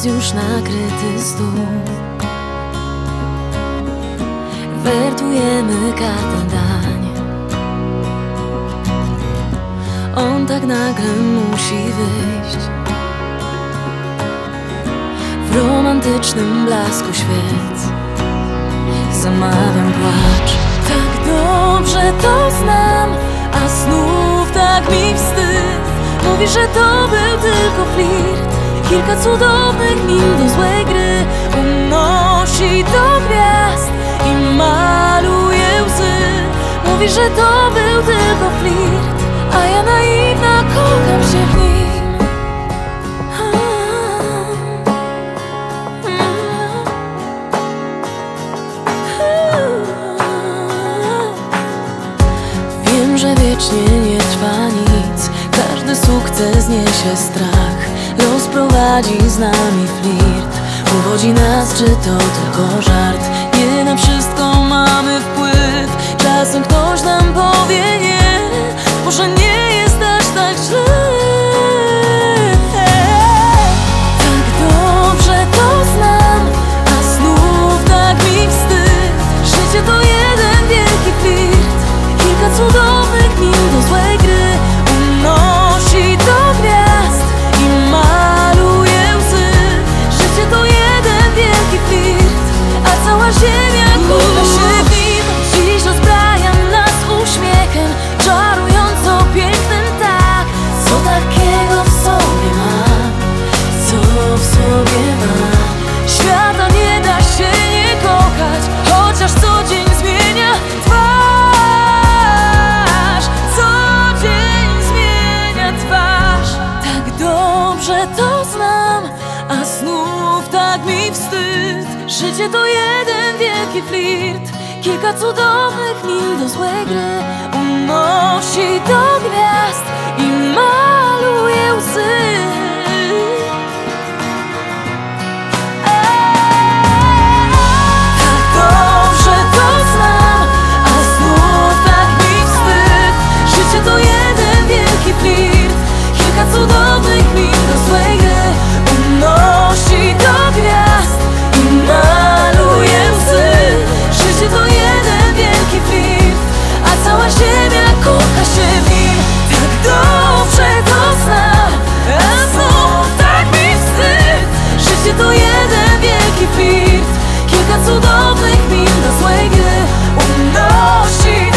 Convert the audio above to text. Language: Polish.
jest już nakryty stół. Wertujemy kartę dań. On tak nagle musi wyjść w romantycznym blasku świec. Zamawiam płacz. Tak dobrze to znam, a znów tak mi wstyd. Mówi, że to był tylko flirt. Kilka cudownych min do złej gry unosi do gwiazd i maluje łzy. Mówi, że to był tylko flirt, a ja naiwna kocham się w nim. Wiem, że wiecznie nie trwa nic. Każdy sukces niesie strach. Rozprowadzi z nami flirt. Uwodzi nas, czy to tylko żart. Nie na wszystko mamy wpływ. Czasem ktoś nam powie nie. Może nie jest aż tak źle. Tak dobrze to znam, a znów tak mi wstyd. Życie to jeden wielki flirt. Kilka cudownych min do złej gry unosi do gwiazd i maluje łzy. Życie to jeden wielki flirt, a cała ziemia kocha się w nim. Dziś rozbraja nas uśmiechem, czarująco pięknym tak. Co takiego w sobie ma? Co w sobie ma? Świata nie da się nie kochać, chociaż co dzień zmienia twarz. Co dzień zmienia twarz. Tak dobrze to znam, a znów tak mi wstyd. Życie to jeden wielki flirt. Kilka cudownych min do złej gry unosi do gwiazd i maluje łzy. Tak dobrze to znam, a znów tak mi wstyd. Życie to jeden wielki flirt. Kilka cudownych min do złej gry unosi do gwiazd i maluje łzy. Życie to jeden wielki flirt, a cała ziemia kocha się w nim. Tak dobrze to znam, a znów tak mi wstyd. Życie to jeden wielki flirt. Kilka cudownych min do złej gry unosi